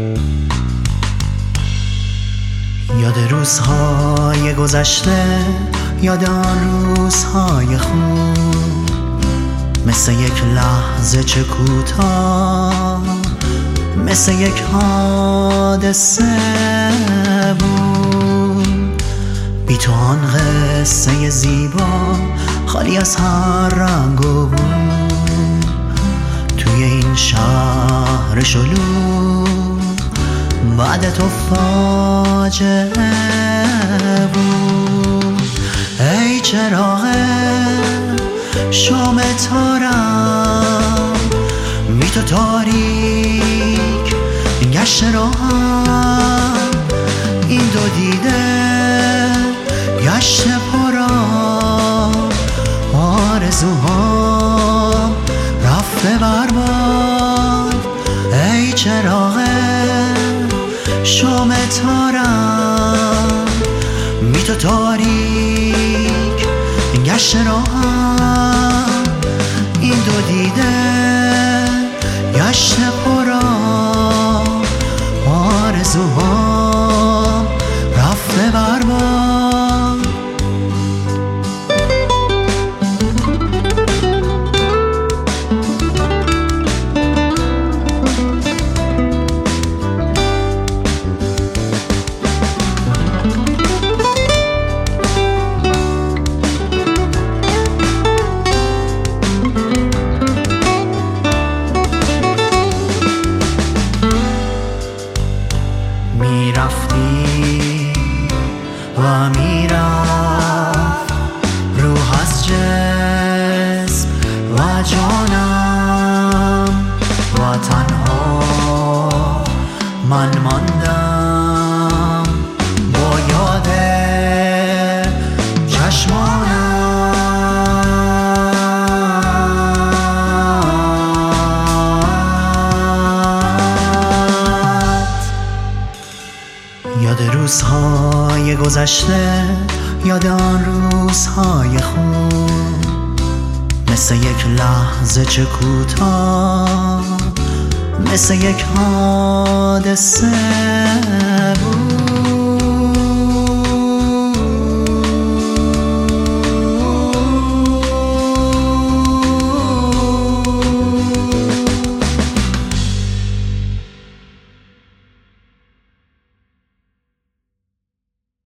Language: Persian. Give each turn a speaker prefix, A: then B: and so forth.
A: یاد روزهای گذشته، یاد آن روزهای خوب، مثل یک لحظه چه کوتاه، مثل یک حادثه بود. بی تو آن قصه زیبا خالی از هر رنگ و بو، توی این شهر شلوغ بعد تو فاجعه بود. ای چراغ شام تارم، بی تو تاریک گشت راهم، این دو دیده گشت پرام، آرزوهام رفته برباد. ای چراغ شام تارم، بی تو تاریک گشت راهم، این دو دیده گشت پرام، آرزوهام رفته برباد. میرفتی و میرفت روح از جسم و جانم، و تنها من ماندم با یاد چشمانم. یاد روزهای گذشته، یاد آن روزهای خوب، مثل یک لحظه چه کوتاه، مثل یک حادثه